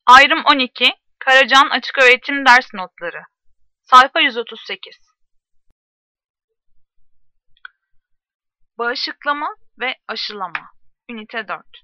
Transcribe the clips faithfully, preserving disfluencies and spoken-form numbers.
Ayrım on iki, Karacan Açıköğretim Ders Notları. Sayfa yüz otuz sekiz. Bağışıklama ve aşılama. Ünite dört.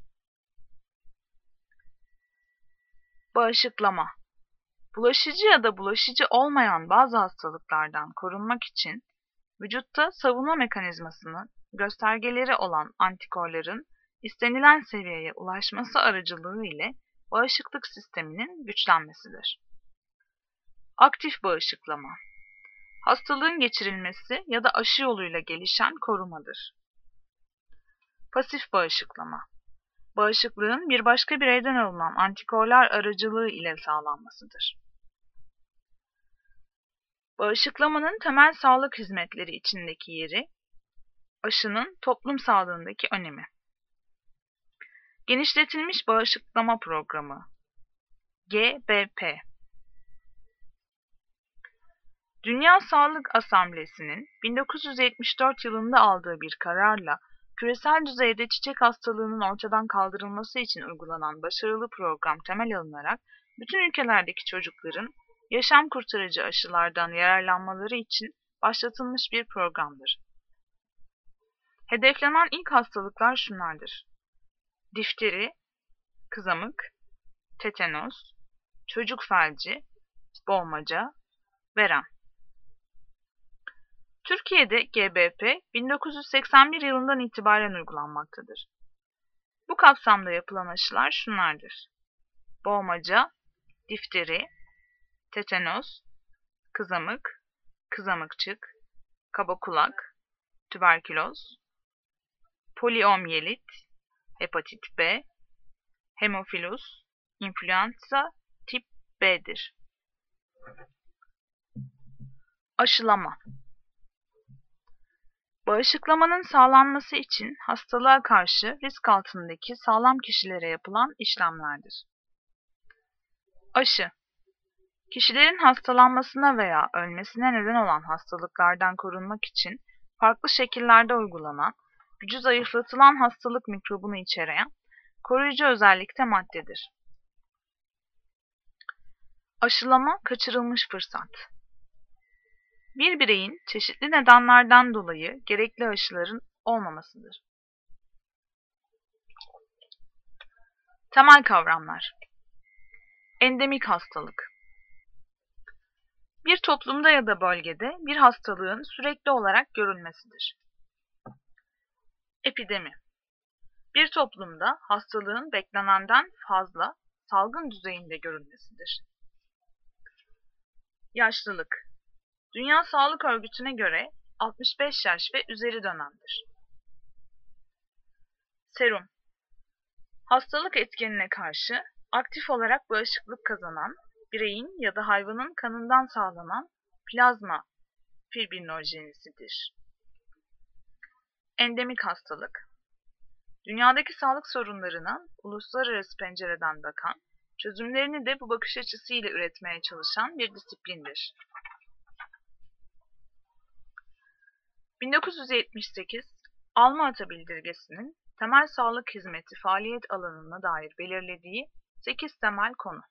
Bağışıklama. Bulaşıcı ya da bulaşıcı olmayan bazı hastalıklardan korunmak için vücutta savunma mekanizmasını göstergeleri olan antikorların istenilen seviyeye ulaşması aracılığı ile bağışıklık sisteminin güçlenmesidir. Aktif bağışıklama. Hastalığın geçirilmesi ya da aşı yoluyla gelişen korumadır. Pasif bağışıklama. Bağışıklığın bir başka bireyden alınan antikorlar aracılığı ile sağlanmasıdır. Bağışıklamanın temel sağlık hizmetleri içindeki yeri, aşının toplum sağlığındaki önemi. Genişletilmiş bağışıklama programı G B P. Dünya Sağlık Asamblesi'nin bin dokuz yüz yetmiş dört yılında aldığı bir kararla küresel düzeyde çiçek hastalığının ortadan kaldırılması için uygulanan başarılı program temel alınarak bütün ülkelerdeki çocukların yaşam kurtarıcı aşılardan yararlanmaları için başlatılmış bir programdır. Hedeflenen ilk hastalıklar şunlardır: difteri, kızamık, tetanos, çocuk felci, boğmaca, verem. Türkiye'de G B P bin dokuz yüz seksen bir yılından itibaren uygulanmaktadır. Bu kapsamda yapılan aşılar şunlardır: boğmaca, difteri, tetanos, kızamık, kızamıkçık, kaba kulak, tüberküloz, poliomiyelit, hepatit B, hemofilus, influenza tip B'dir. Aşılama. Bağışıklamanın sağlanması için hastalığa karşı risk altındaki sağlam kişilere yapılan işlemlerdir. Aşı. Kişilerin hastalanmasına veya ölmesine neden olan hastalıklardan korunmak için farklı şekillerde uygulanan, gücü zayıflatılan hastalık mikrobunu içeren koruyucu özellikte maddedir. Aşılama kaçırılmış fırsat. Bir bireyin çeşitli nedenlerden dolayı gerekli aşıların olmamasıdır. Temel kavramlar. Endemik hastalık. Bir toplumda ya da bölgede bir hastalığın sürekli olarak görülmesidir. Epidemi. Bir toplumda hastalığın beklenenden fazla salgın düzeyinde görülmesidir. Yaşlılık. Dünya Sağlık Örgütü'ne göre altmış beş yaş ve üzeri dönemdir. Serum. Hastalık etkenine karşı aktif olarak bağışıklık kazanan, bireyin ya da hayvanın kanından sağlanan plazma fibrinojenisidir. Endemik hastalık. Dünyadaki sağlık sorunlarına uluslararası pencereden bakan, çözümlerini de bu bakış açısıyla üretmeye çalışan bir disiplindir. bin dokuz yüz yetmiş sekiz Alma-Ata Bildirgesi'nin temel sağlık hizmeti faaliyet alanına dair belirlediği sekiz temel konu.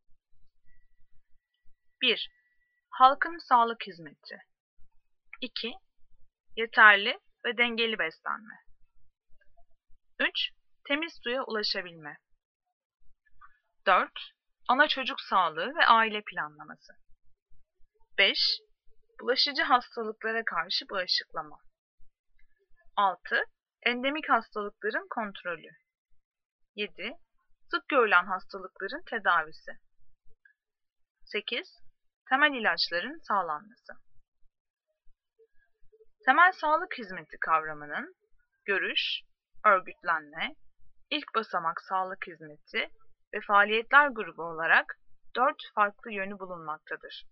bir. Halkın sağlık hizmeti. iki. Yeterli ve dengeli beslenme. üç. Temiz suya ulaşabilme. dört. Ana çocuk sağlığı ve aile planlaması. beş. Bulaşıcı hastalıklara karşı bağışıklama. altı. Endemik hastalıkların kontrolü. yedi. Sık görülen hastalıkların tedavisi. sekiz. Temel ilaçların sağlanması. Temel sağlık hizmeti kavramının görüş, örgütlenme, ilk basamak sağlık hizmeti ve faaliyetler grubu olarak dört farklı yönü bulunmaktadır.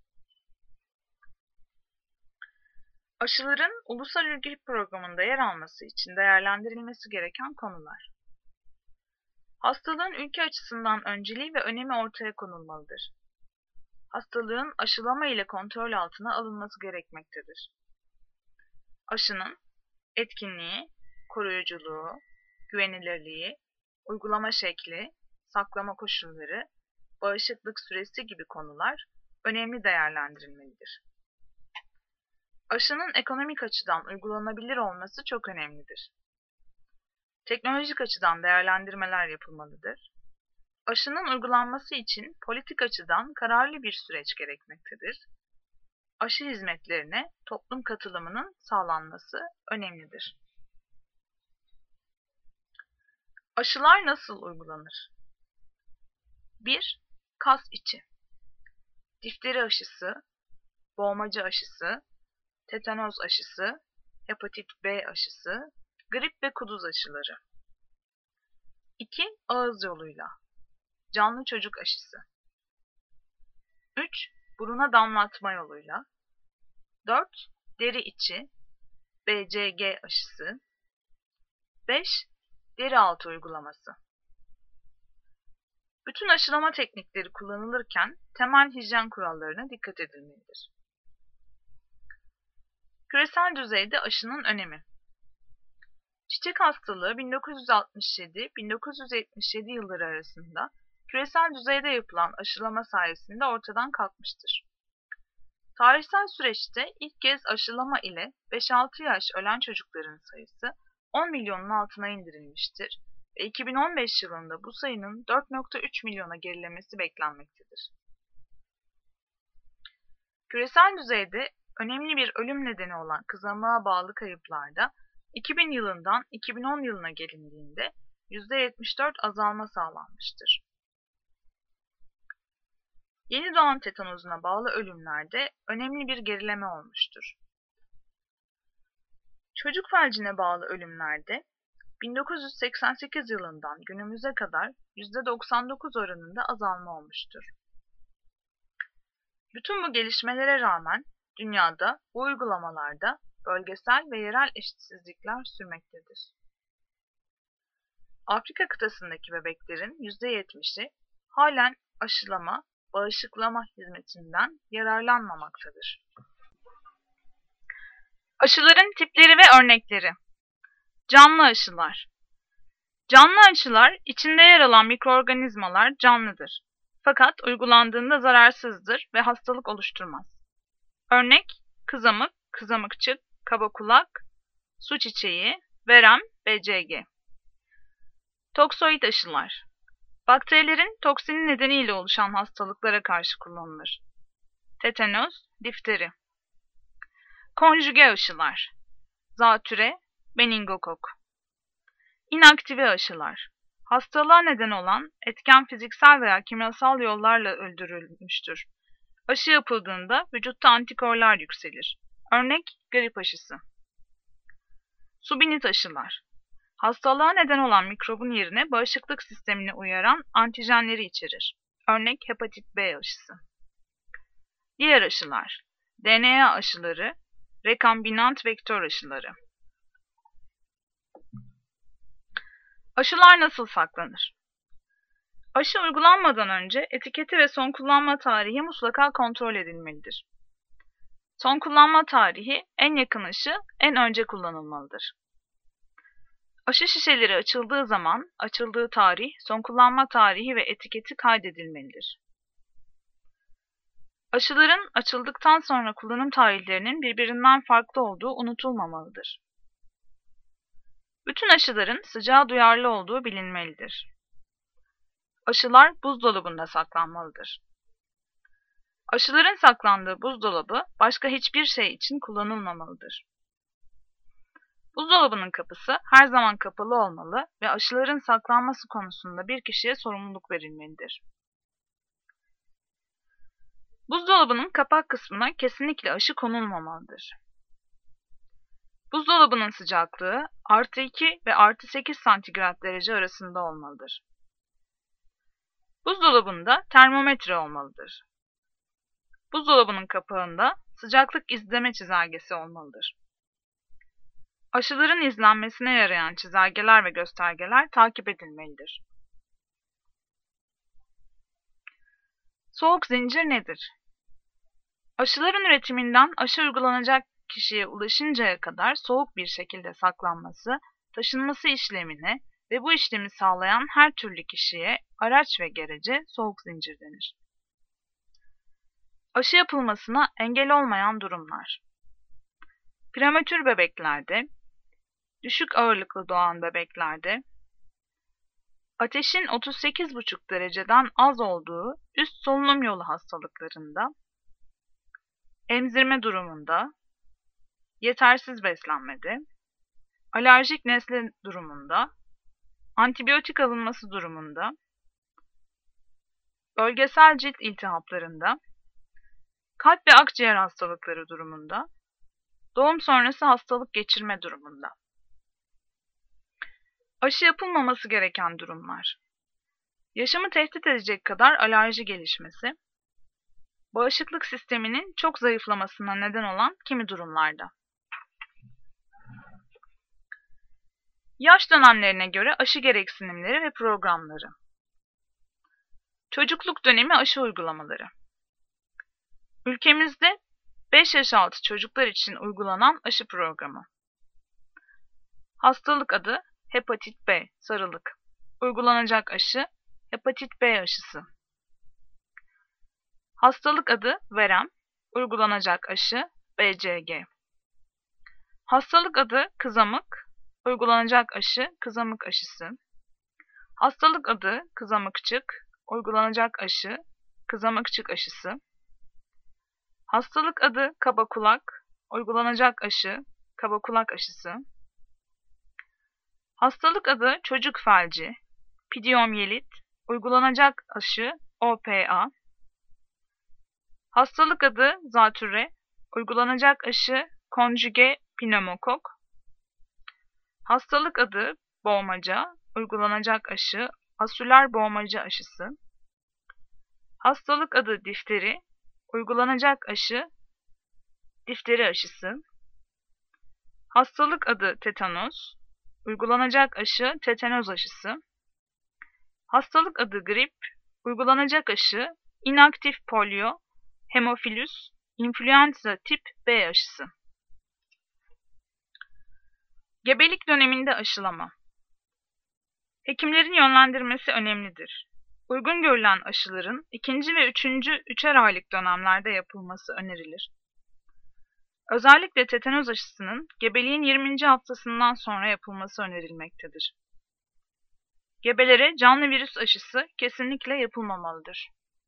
Aşıların ulusal ilgi programında yer alması için değerlendirilmesi gereken konular. Hastalığın ülke açısından önceliği ve önemi ortaya konulmalıdır. Hastalığın aşılama ile kontrol altına alınması gerekmektedir. Aşının etkinliği, koruyuculuğu, güvenilirliği, uygulama şekli, saklama koşulları, bağışıklık süresi gibi konular önemli değerlendirilmelidir. Aşının ekonomik açıdan uygulanabilir olması çok önemlidir. Teknolojik açıdan değerlendirmeler yapılmalıdır. Aşının uygulanması için politik açıdan kararlı bir süreç gerekmektedir. Aşı hizmetlerine toplum katılımının sağlanması önemlidir. Aşılar nasıl uygulanır? bir. Kas içi. Difteri aşısı, boğmaca aşısı, tetanoz aşısı, hepatit B aşısı, grip ve kuduz aşıları. iki. Ağız yoluyla. Canlı çocuk aşısı. üç. Buruna damlatma yoluyla. dört. Deri içi, B C G aşısı. beş. Deri altı uygulaması. Bütün aşılama teknikleri kullanılırken temel hijyen kurallarına dikkat edilmelidir. Küresel düzeyde aşının önemi. Çiçek hastalığı bin dokuz yüz altmış yedi - bin dokuz yüz yetmiş yedi yılları arasında küresel düzeyde yapılan aşılama sayesinde ortadan kalkmıştır. Tarihsel süreçte ilk kez aşılama ile beş altı yaş ölen çocukların sayısı on milyonun altına indirilmiştir ve iki bin on beş yılında bu sayının dört nokta üç milyona gerilemesi beklenmektedir. Küresel düzeyde önemli bir ölüm nedeni olan kızamığa bağlı kayıplarda iki bin yılından iki bin on yılına gelindiğinde yüzde yetmiş dört azalma sağlanmıştır. Yeni doğan tetanozuna bağlı ölümlerde önemli bir gerileme olmuştur. Çocuk felcine bağlı ölümlerde bin dokuz yüz seksen sekiz yılından günümüze kadar yüzde doksan dokuz oranında azalma olmuştur. Bütün bu gelişmelere rağmen dünyada bu uygulamalarda bölgesel ve yerel eşitsizlikler sürmektedir. Afrika kıtasındaki bebeklerin yüzde yetmişi halen aşılama, bağışıklama hizmetinden yararlanmamaktadır. Aşıların tipleri ve örnekleri. Canlı aşılar. Canlı aşılar içinde yer alan mikroorganizmalar canlıdır. Fakat uygulandığında zararsızdır ve hastalık oluşturmaz. Örnek kızamık, kızamıkçık, kabakulak, su çiçeği, verem, B C G. Toksoid aşılar. Bakterilerin toksini nedeniyle oluşan hastalıklara karşı kullanılır. Tetanoz, difteri. Konjüge aşılar. Zatüre, meningokok. İnaktive aşılar. Hastalığa neden olan etken fiziksel veya kimyasal yollarla öldürülmüştür. Aşı yapıldığında vücutta antikorlar yükselir. Örnek grip aşısı. Subinit aşılar. Hastalığa neden olan mikrobun yerine bağışıklık sistemini uyaran antijenleri içerir. Örnek hepatit B aşısı. Diğer aşılar. D N A aşıları, rekombinant vektör aşıları. Aşılar nasıl saklanır? Aşı uygulanmadan önce etiketi ve son kullanma tarihi mutlaka kontrol edilmelidir. Son kullanma tarihi en yakın aşı en önce kullanılmalıdır. Aşı şişeleri açıldığı zaman açıldığı tarih, son kullanma tarihi ve etiketi kaydedilmelidir. Aşıların açıldıktan sonra kullanım tarihlerinin birbirinden farklı olduğu unutulmamalıdır. Bütün aşıların sıcağa duyarlı olduğu bilinmelidir. Aşılar buzdolabında saklanmalıdır. Aşıların saklandığı buzdolabı başka hiçbir şey için kullanılmamalıdır. Buzdolabının kapısı her zaman kapalı olmalı ve aşıların saklanması konusunda bir kişiye sorumluluk verilmelidir. Buzdolabının kapak kısmına kesinlikle aşı konulmamalıdır. Buzdolabının sıcaklığı artı iki ve artı sekiz santigrat derece arasında olmalıdır. Buzdolabında termometre olmalıdır. Buzdolabının kapağında sıcaklık izleme çizelgesi olmalıdır. Aşıların izlenmesine yarayan çizelgeler ve göstergeler takip edilmelidir. Soğuk zincir nedir? Aşıların üretiminden aşı uygulanacak kişiye ulaşıncaya kadar soğuk bir şekilde saklanması, taşınması işlemine ve bu işlemi sağlayan her türlü kişiye, araç ve gerece soğuk zincir denir. Aşı yapılmasına engel olmayan durumlar. Prematür bebeklerde, düşük ağırlıklı doğan bebeklerde, ateşin otuz sekiz buçuk dereceden az olduğu üst solunum yolu hastalıklarında, emzirme durumunda, yetersiz beslenmede, alerjik nesle durumunda, antibiyotik alınması durumunda, bölgesel cilt iltihaplarında, kalp ve akciğer hastalıkları durumunda, doğum sonrası hastalık geçirme durumunda. Aşı yapılmaması gereken durumlar. Yaşamı tehdit edecek kadar alerji gelişmesi, bağışıklık sisteminin çok zayıflamasına neden olan kimi durumlarda. Yaş dönemlerine göre aşı gereksinimleri ve programları. Çocukluk dönemi aşı uygulamaları. Ülkemizde beş yaş altı çocuklar için uygulanan aşı programı. Hastalık adı hepatit B, sarılık. Uygulanacak aşı hepatit B aşısı. Hastalık adı verem. Uygulanacak aşı B C G. Hastalık adı kızamık. Uygulanacak aşı kızamık aşısı. Hastalık adı kızamıkçık. Uygulanacak aşı kızamıkçık aşısı. Hastalık adı kaba kulak. Uygulanacak aşı kaba kulak aşısı. Hastalık adı çocuk felci. Pidiyomyelit. Uygulanacak aşı O P A. Hastalık adı zatürre. Uygulanacak aşı konjüge pneumokok. Hastalık adı boğmaca. Uygulanacak aşı asüler boğmaca aşısı. Hastalık adı difteri. Uygulanacak aşı difteri aşısı. Hastalık adı tetanos. Uygulanacak aşı tetanoz aşısı. Hastalık adı grip. Uygulanacak aşı inaktif polio, hemofilüs, influenza tip B aşısı. Gebelik döneminde aşılama. Hekimlerin yönlendirmesi önemlidir. Uygun görülen aşıların ikinci ve üçüncü üçer aylık dönemlerde yapılması önerilir. Özellikle tetanoz aşısının gebeliğin yirminci haftasından sonra yapılması önerilmektedir. Gebelere canlı virüs aşısı kesinlikle yapılmamalıdır.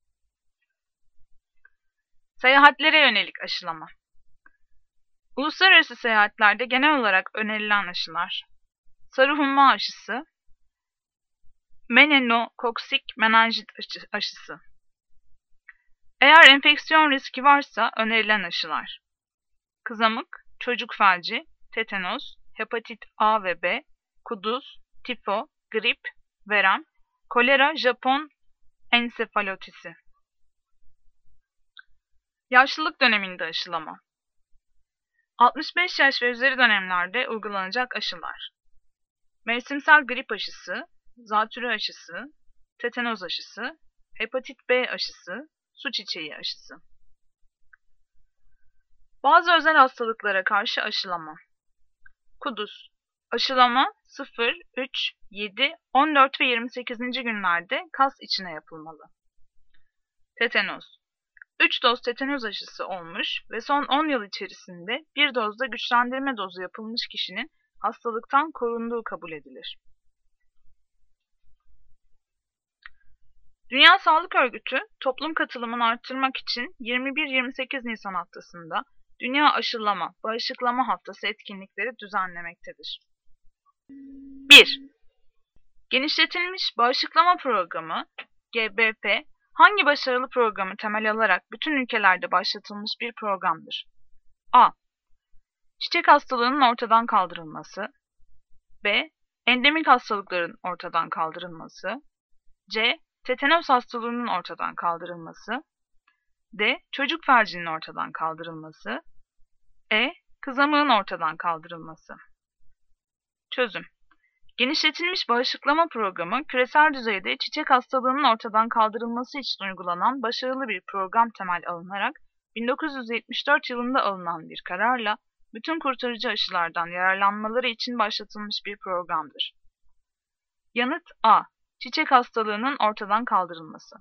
Seyahatlere yönelik aşılama. Uluslararası seyahatlerde genel olarak önerilen aşılar: sarı humma aşısı, meningokoksik menenjit aşısı. Eğer enfeksiyon riski varsa önerilen aşılar: kızamık, çocuk felci, tetanoz, hepatit A ve B, kuduz, tifo, grip, verem, kolera, Japon ensefalotisi. Yaşlılık döneminde aşılama. altmış beş yaş ve üzeri dönemlerde uygulanacak aşılar: mevsimsel grip aşısı, zatürre aşısı, tetanoz aşısı, hepatit B aşısı, su çiçeği aşısı. Bazı özel hastalıklara karşı aşılama. Kuduz. Aşılama sıfır, üç, yedi, on dört ve yirmi sekizinci günlerde kas içine yapılmalı. Tetanoz. üç doz tetanoz aşısı olmuş ve son on yıl içerisinde bir dozda güçlendirme dozu yapılmış kişinin hastalıktan korunduğu kabul edilir. Dünya Sağlık Örgütü, toplum katılımını arttırmak için yirmi bir yirmi sekiz Nisan haftasında Dünya Aşılama, Bağışıklama Haftası etkinlikleri düzenlemektedir. bir. Genişletilmiş Bağışıklama Programı G B P, hangi başarılı programı temel alarak bütün ülkelerde başlatılmış bir programdır? A. Çiçek hastalığının ortadan kaldırılması. B. Endemik hastalıkların ortadan kaldırılması. C. Tetanoz hastalığının ortadan kaldırılması. D. Çocuk felcinin ortadan kaldırılması. E. Kızamığın ortadan kaldırılması. Çözüm. Genişletilmiş bağışıklama programı, küresel düzeyde çiçek hastalığının ortadan kaldırılması için uygulanan başarılı bir program temel alınarak bin dokuz yüz yetmiş dört yılında alınan bir kararla bütün kurtarıcı aşılardan yararlanmaları için başlatılmış bir programdır. Yanıt A. Çiçek hastalığının ortadan kaldırılması.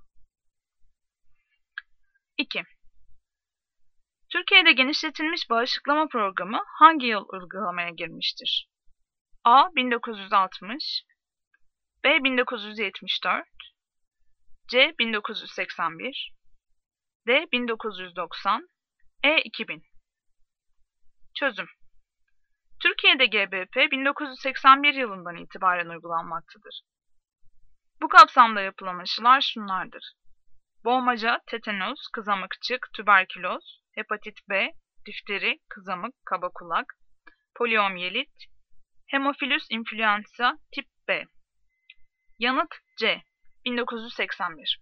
iki. Türkiye'de genişletilmiş bağışıklama programı hangi yıl uygulamaya girmiştir? A. bin dokuz yüz altmış, B. bin dokuz yüz yetmiş dört, C. bin dokuz yüz seksen bir, D. bin dokuz yüz doksan, E. iki bin. Çözüm. Türkiye'de G B P bin dokuz yüz seksen bir yılından itibaren uygulanmaktadır. Bu kapsamda yapılan aşılar şunlardır: boğmaca, tetanos, kızamıkçık, tüberküloz, hepatit B, difteri, kızamık, kaba kulak, poliomiyelit, hemofilus influenza tip B. Yanıt C. bin dokuz yüz seksen bir.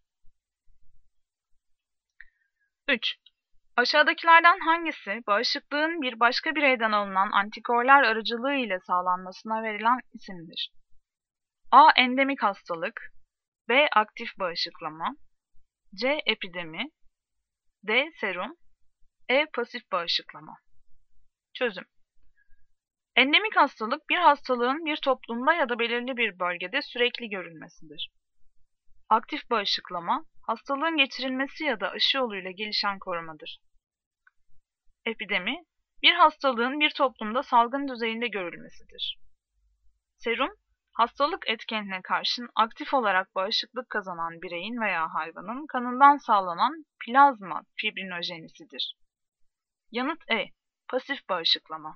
üç. Aşağıdakilerden hangisi bağışıklığın bir başka bireyden alınan antikorlar aracılığı ile sağlanmasına verilen isimdir? A. Endemik hastalık, B. Aktif bağışıklama, C. Epidemi, D. Serum, E. Pasif bağışıklama. Çözüm. Endemik hastalık bir hastalığın bir toplumda ya da belirli bir bölgede sürekli görülmesidir. Aktif bağışıklama, hastalığın geçirilmesi ya da aşı yoluyla gelişen korumadır. Epidemi, bir hastalığın bir toplumda salgın düzeyinde görülmesidir. Serum, hastalık etkenine karşın aktif olarak bağışıklık kazanan bireyin veya hayvanın kanından sağlanan plazma fibrinojenisidir. Yanıt E. Pasif bağışıklama.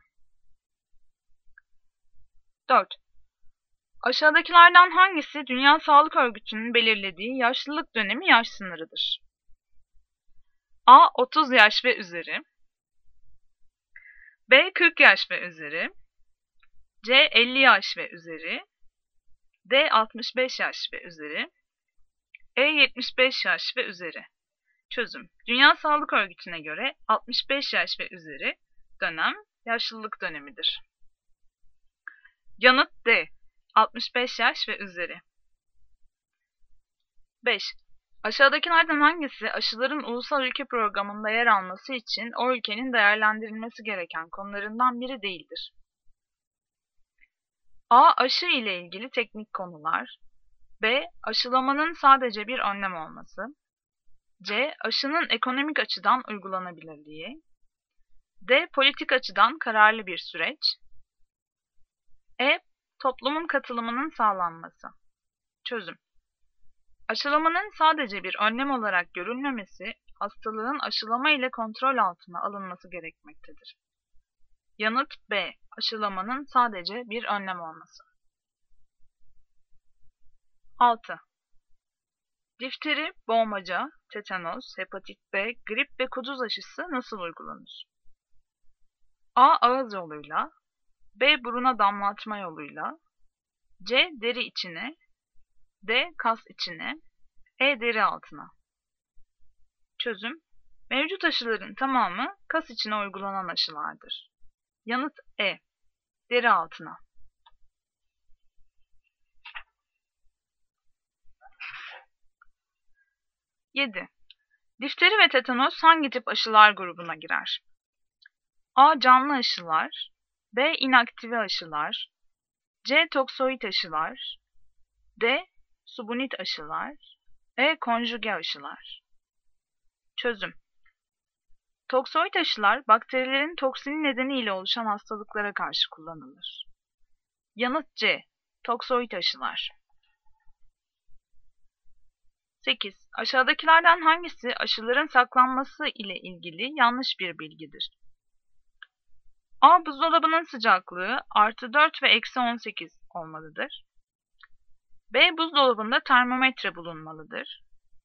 dört. Aşağıdakilerden hangisi Dünya Sağlık Örgütü'nün belirlediği yaşlılık dönemi yaş sınırıdır? A. otuz yaş ve üzeri, B. kırk yaş ve üzeri, C. elli yaş ve üzeri, D. altmış beş yaş ve üzeri, E. yetmiş beş yaş ve üzeri. Çözüm. Dünya Sağlık Örgütü'ne göre altmış beş yaş ve üzeri dönem yaşlılık dönemidir. Yanıt D. altmış beş yaş ve üzeri. beş. Aşağıdakilerden hangisi aşıların ulusal ülke programında yer alması için o ülkenin değerlendirilmesi gereken konularından biri değildir? A. Aşı ile ilgili teknik konular, B. Aşılamanın sadece bir önlem olması, C. Aşının ekonomik açıdan uygulanabilirliği, D. Politik açıdan kararlı bir süreç, E. Toplumun katılımının sağlanması. Çözüm. Aşılamanın sadece bir önlem olarak görülmemesi, hastalığın aşılama ile kontrol altına alınması gerekmektedir. Yanıt B. Aşılamanın sadece bir önlem olması. altı. Difteri, boğmaca, tetanos, hepatit B, grip ve kuduz aşısı nasıl uygulanır? A. Ağız yoluyla, B. Buruna damlatma yoluyla, C. Deri içine, D. Kas içine, E. Deri altına. Çözüm. Mevcut aşıların tamamı kas içine uygulanan aşılardır. Yanıt E. Deri altına. yedi. Difteri ve tetanos hangi tip aşılar grubuna girer? A. Canlı aşılar, B. İnaktive aşılar, C. Toksoid aşılar, D. Subunit aşılar, E. Konjüge aşılar. Çözüm. Toksoid aşılar bakterilerin toksini nedeniyle oluşan hastalıklara karşı kullanılır. Yanıt C. Toksoid aşılar. sekiz. Aşağıdakilerden hangisi aşıların saklanması ile ilgili yanlış bir bilgidir? A. Buzdolabının sıcaklığı artı dört ve eksi on sekiz olmalıdır. B. Buzdolabında termometre bulunmalıdır.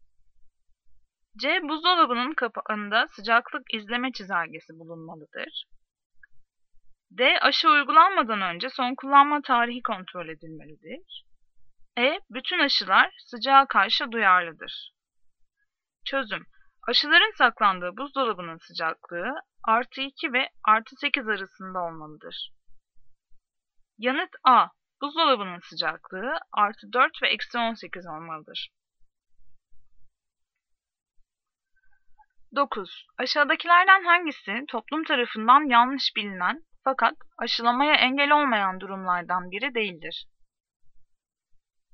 C. Buzdolabının kapağında sıcaklık izleme çizelgesi bulunmalıdır. D. Aşı uygulanmadan önce son kullanma tarihi kontrol edilmelidir. E. Bütün aşılar sıcağa karşı duyarlıdır. Çözüm. Aşıların saklandığı buzdolabının sıcaklığı artı iki ve artı sekiz arasında olmalıdır. Yanıt A. Buzdolabının sıcaklığı artı dört ve eksi on sekiz olmalıdır. dokuz. Aşağıdakilerden hangisi toplum tarafından yanlış bilinen fakat aşılamaya engel olmayan durumlardan biri değildir?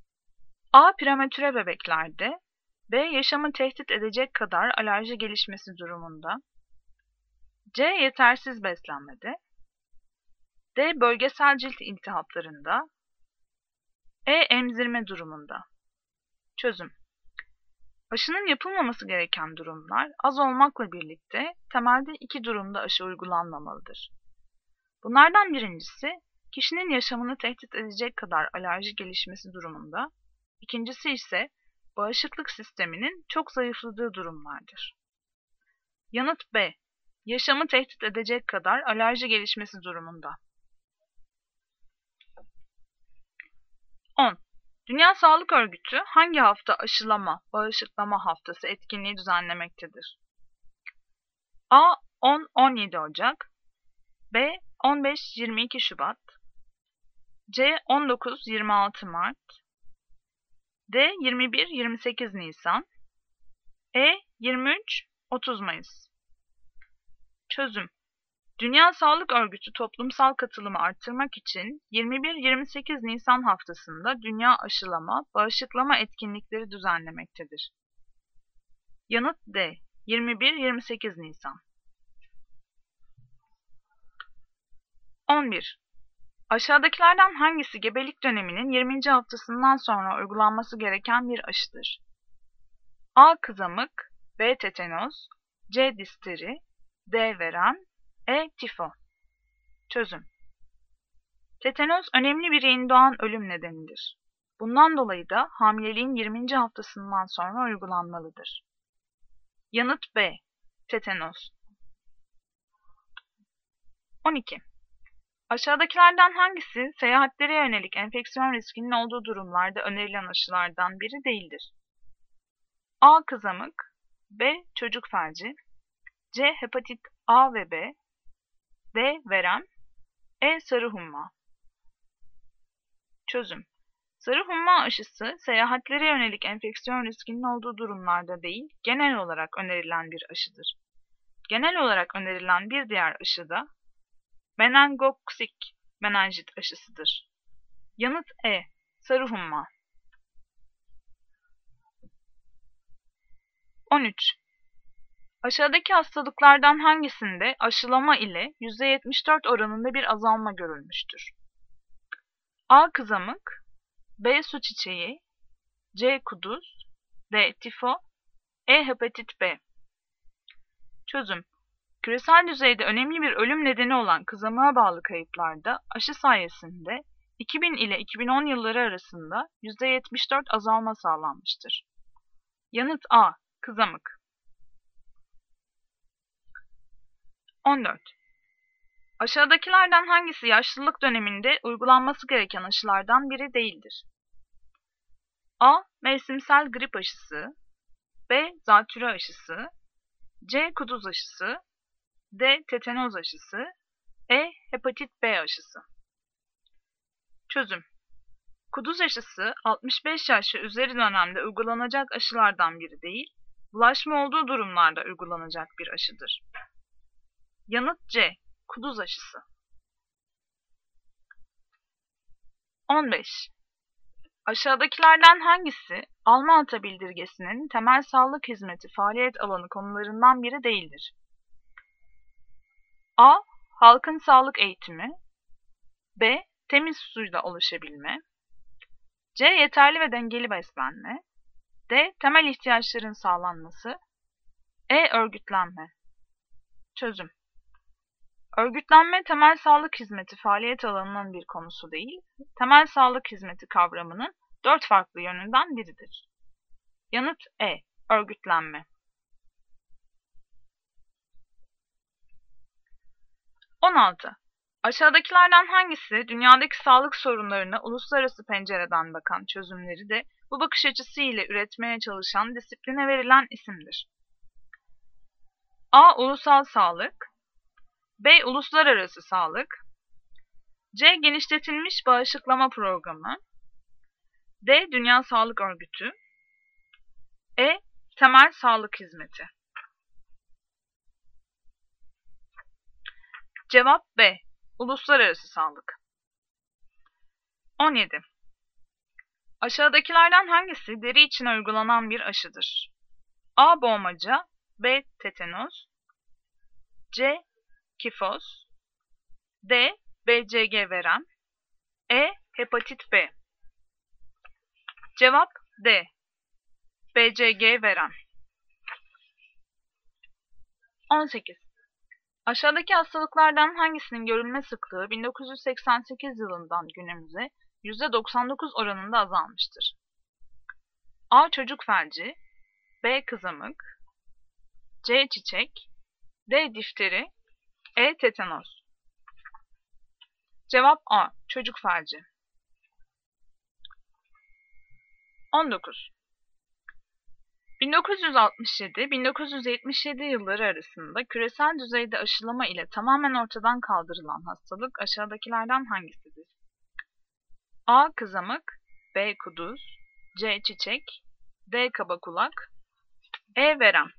A. Prematüre bebeklerde. B. Yaşamı tehdit edecek kadar alerji gelişmesi durumunda. C. Yetersiz beslenmede. D. Bölgesel cilt iltihaplarında. E. Emzirme durumunda. Çözüm. Aşının yapılmaması gereken durumlar az olmakla birlikte temelde iki durumda aşı uygulanmamalıdır. Bunlardan birincisi, kişinin yaşamını tehdit edecek kadar alerji gelişmesi durumunda, ikincisi ise bağışıklık sisteminin çok zayıfladığı durumlardır. Yanıt B. Yaşamı tehdit edecek kadar alerji gelişmesi durumunda. on. Dünya Sağlık Örgütü hangi hafta aşılama, bağışıklama haftası etkinliği düzenlemektedir? A. on on yedi Ocak. B. on beş yirmi iki Şubat. C. on dokuz yirmi altı Mart. D. yirmi bir yirmi sekiz Nisan. E. yirmi üç otuz Mayıs. Çözüm. Dünya Sağlık Örgütü toplumsal katılımı artırmak için yirmi bir yirmi sekiz Nisan haftasında dünya aşılama, bağışıklama etkinlikleri düzenlemektedir. Yanıt D. yirmi bir yirmi sekiz Nisan. on bir. Aşağıdakilerden hangisi gebelik döneminin yirminci haftasından sonra uygulanması gereken bir aşıdır? A. Kızamık. B. Tetanoz. C. Disteri. D. Verem. E. Tifo. Çözüm. Tetanoz önemli bir yeni doğan ölüm nedenidir. Bundan dolayı da hamileliğin yirminci haftasından sonra uygulanmalıdır. Yanıt B. Tetanoz. on iki. Aşağıdakilerden hangisi seyahatlere yönelik enfeksiyon riskinin olduğu durumlarda önerilen aşılardan biri değildir? A. Kızamık. B. Çocuk felci. C. Hepatit A ve B. D. Verem. E. Sarı humma. Çözüm. Sarı humma aşısı seyahatlere yönelik enfeksiyon riskinin olduğu durumlarda değil, genel olarak önerilen bir aşıdır. Genel olarak önerilen bir diğer aşı da meningokoksik menenjit aşısıdır. Yanıt E. Sarı humma. on üç. Aşağıdaki hastalıklardan hangisinde aşılama ile yüzde yetmiş dört oranında bir azalma görülmüştür? A. Kızamık. B. Su çiçeği. C. Kuduz. D. Tifo. E. Hepatit B. Çözüm. Küresel düzeyde önemli bir ölüm nedeni olan kızamığa bağlı kayıplarda aşı sayesinde iki bin ile iki bin on yılları arasında yüzde yetmiş dört azalma sağlanmıştır. Yanıt A. Kızamık. on dört. Aşağıdakilerden hangisi yaşlılık döneminde uygulanması gereken aşılardan biri değildir? A. Mevsimsel grip aşısı. B. Zatürre aşısı. C. Kuduz aşısı. D. Tetanoz aşısı. E. Hepatit B aşısı. Çözüm. Kuduz aşısı altmış beş yaş ve üzeri dönemde uygulanacak aşılardan biri değil, bulaşma olduğu durumlarda uygulanacak bir aşıdır. Yanıt C. Kuduz aşısı. on beş. Aşağıdakilerden hangisi alma ata bildirgesinin temel sağlık hizmeti faaliyet alanı konularından biri değildir? A. Halkın sağlık eğitimi. B. Temiz suyla ulaşabilme. C. Yeterli ve dengeli beslenme. D. Temel ihtiyaçların sağlanması. E. Örgütlenme. Çözüm. Örgütlenme temel sağlık hizmeti faaliyet alanının bir konusu değil, temel sağlık hizmeti kavramının dört farklı yönünden biridir. Yanıt E. Örgütlenme. on altı. Aşağıdakilerden hangisi dünyadaki sağlık sorunlarına uluslararası pencereden bakan çözümleri de bu bakış açısı ile üretmeye çalışan disipline verilen isimdir? A. Ulusal sağlık. B. Uluslararası sağlık. C. Genişletilmiş bağışıklama programı. D. Dünya Sağlık Örgütü. E. Temel sağlık hizmeti. Cevap B. Uluslararası sağlık. on yedi. Aşağıdakilerden hangisi deri için uygulanan bir aşıdır? A. Boğmaca, B. Tetanoz, C. Kifoz, D. B C G verem, E. Hepatit B. Cevap D. B C G verem. on sekiz. Aşağıdaki hastalıklardan hangisinin görülme sıklığı bin dokuz yüz seksen sekiz yılından günümüze yüzde doksan dokuz oranında azalmıştır? A. Çocuk felci, B. Kızamık, C. Çiçek, D. Difteri, E. Tetanoz. Cevap A. Çocuk felci. on dokuz. bin dokuz yüz altmış yedi - bin dokuz yüz yetmiş yedi yılları arasında küresel düzeyde aşılama ile tamamen ortadan kaldırılan hastalık aşağıdakilerden hangisidir? A. Kızamık, B. Kuduz, C. Çiçek, D. Kabakulak, E. Verem.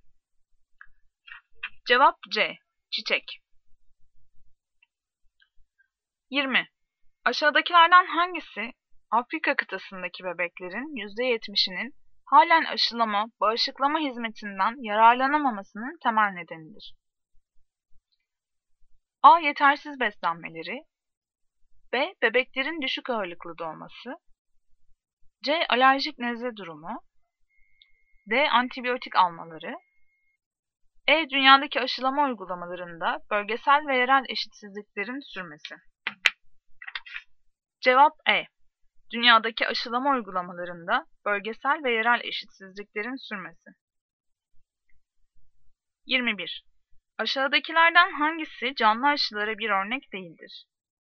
Cevap C. Çiçek. yirmi. Aşağıdakilerden hangisi Afrika kıtasındaki bebeklerin yüzde yetmişinin halen aşılama, bağışıklama hizmetinden yararlanamamasının temel nedenidir? A. Yetersiz beslenmeleri, B. Bebeklerin düşük ağırlıklı doğması, C. Alerjik nezle durumu, D. Antibiyotik almaları, E. Dünyadaki aşılama uygulamalarında bölgesel ve yerel eşitsizliklerin sürmesi. Cevap E. Dünyadaki aşılama uygulamalarında bölgesel ve yerel eşitsizliklerin sürmesi. yirmi bir. Aşağıdakilerden hangisi canlı aşılara bir örnek değildir?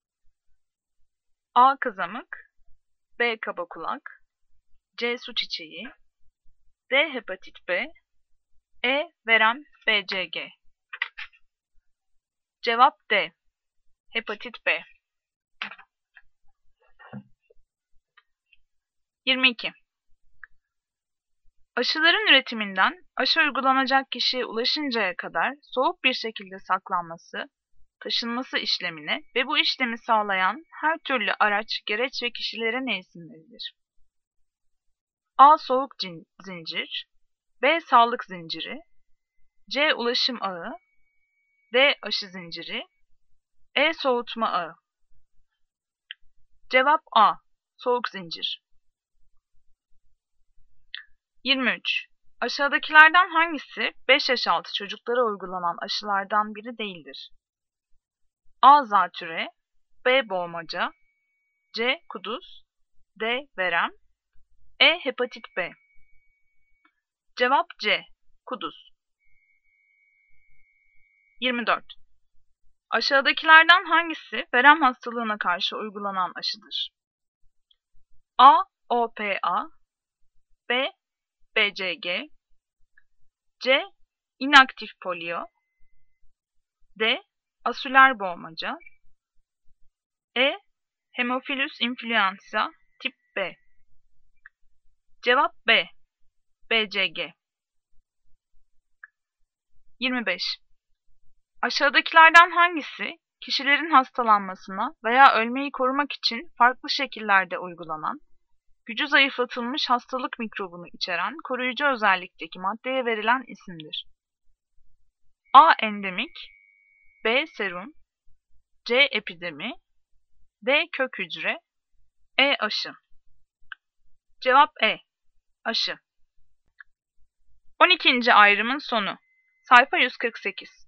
A. Kızamık, B. Kabakulak, C. Su çiçeği, D. Hepatit B, E. Verem B C G. Cevap D. Hepatit B. yirmi iki. Aşıların üretiminden aşı uygulanacak kişiye ulaşıncaya kadar soğuk bir şekilde saklanması, taşınması işlemine ve bu işlemi sağlayan her türlü araç, gereç ve kişilere ne isim verilir? A. Soğuk zincir, B. Sağlık zinciri, C. Ulaşım ağı, D. Aşı zinciri, E. Soğutma ağı. Cevap A. Soğuk zincir. yirmi üç. Aşağıdakilerden hangisi beş yaş altı çocuklara uygulanan aşılardan biri değildir? A. Zatüre, B. Boğmaca, C. Kuduz, D. Verem, E. Hepatit B. Cevap C. Kuduz. yirmi dört. Aşağıdakilerden hangisi verem hastalığına karşı uygulanan aşıdır? A. O P A, B. B C G, C. İnaktif polio, D. Asüler boğmaca, E. Hemofilus influenza tip B. Cevap B. B C G. yirmi beş. Aşağıdakilerden hangisi kişilerin hastalanmasına veya ölmeyi korumak için farklı şekillerde uygulanan, gücü zayıflatılmış hastalık mikrobunu içeren koruyucu özellikteki maddeye verilen isimdir? A. Endemik, B. Serum, C. Epidemi, D. Kök hücre, E. Aşı. Cevap E. Aşı. on ikinci ayrımın sonu. Sayfa yüz kırk sekiz.